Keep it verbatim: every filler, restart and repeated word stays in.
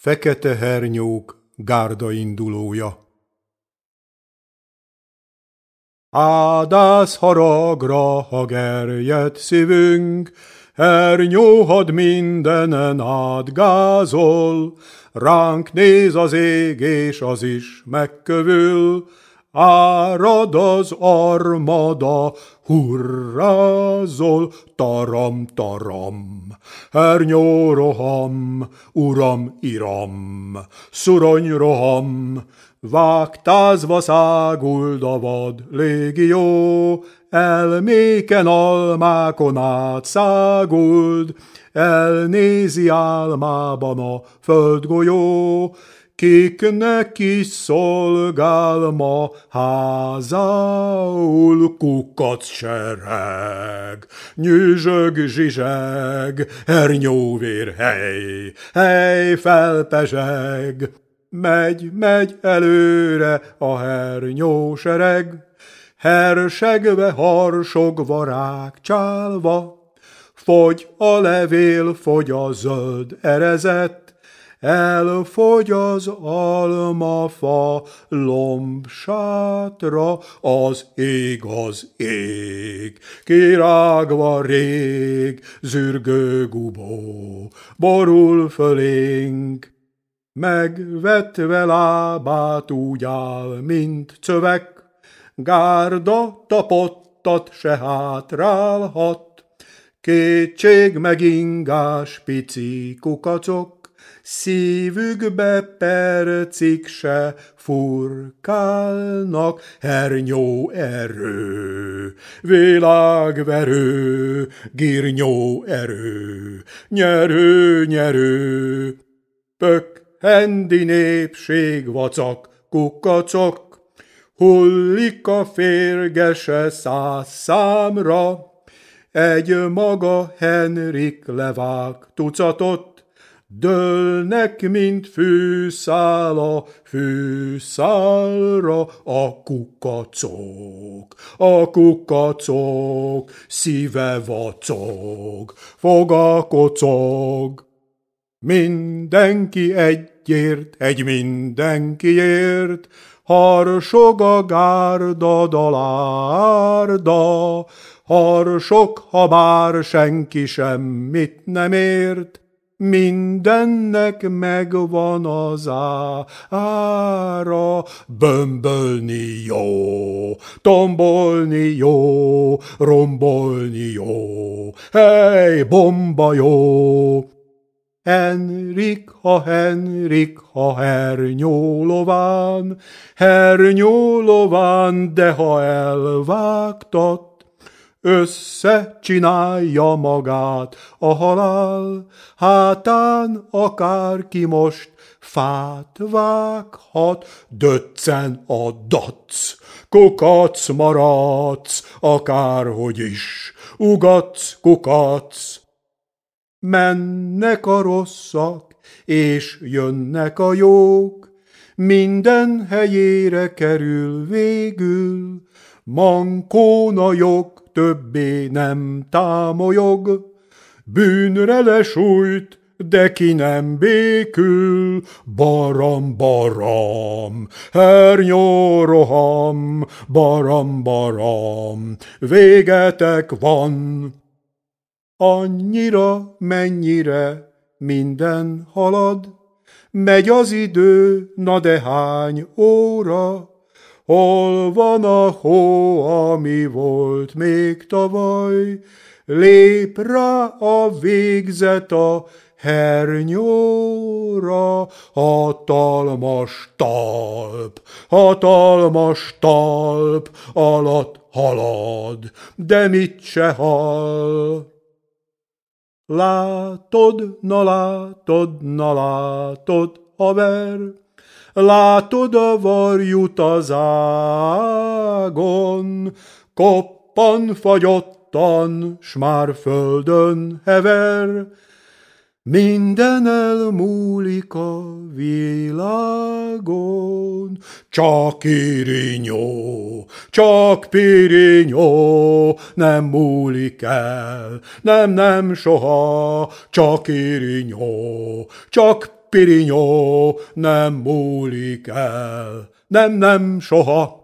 Fekete hernyók gárdaindulója. Ádász haragra, ha gerjed szívünk, hernyóhad mindenen átgázol, ránk néz az ég, és az is megkövül, árad az armada, hurrázol, taram-taram. Hernyó roham, uram iram, szurony roham, vágtázva száguld a vad légió, elméken almákon át száguld, elnézi álmában a földgolyó, kiknek is szolgál ma házául kukac sereg, nyüzsög zsizseg, hernyóvér hely, hely felpezseg. Megy, megy előre a hernyósereg, hersegve, harsogva, rákcsálva, fogy a levél, fogy a zöld erezet, elfogy az almafa lombsátra, az ég az ég, kirágva rég, zürgő gubó, borul fölénk, megvetve lábát úgy áll, mint cövek, gárda tapottat se hátrálhat, kétség megingás pici kukacok, szívükbe percig se furkálnak, hernyó erő, világverő, girnyó erő, nyerő, nyerő, pök, hendi népség, vacak, kukacok, hullik a férgese száz számra, egy maga Henrik levág tucatot, dőlnek, mint fűszál a fűszálra a kukacok. A kukacok szíve vacog, foga kocog. Mindenki egyért, egy mindenkiért, harsog a gárda dalárda, harsog, ha bár senki semmit nem ért, mindennek megvan az ára, bömbölni jó, tombolni jó, rombolni jó, hely, bomba jó. Henrik, ha Henrik, ha hernyó lován, hernyó lován, de ha elvágtat, összecsinálja magát a halál, hátán akárki most fát vághat, döccen a dac, kukac maradsz, akárhogy is, ugatsz, kukac. Mennek a rosszak, és jönnek a jók, minden helyére kerül végül, mankón a jog többé nem támolyog, bűnre lesújt, de ki nem békül, baram, baram, hernyó roham, baram, baram, végetek van. Annyira, mennyire minden halad, megy az idő, na de hány óra, hol van a hó, ami volt még tavaly, lép rá a végzet a hernyóra, hatalmas talp, hatalmas talp alatt halad, de mit se hall. Látod, na látod, na látod, haver, látod a varjút az ágon, koppan fagyottan, s már földön hever, minden elmúlik a világon. Csak irinyó, csak pirinyó, nem múlik el, nem, nem soha, csak irinyó, csak pirinyó, nem múlik el, nem, nem, soha.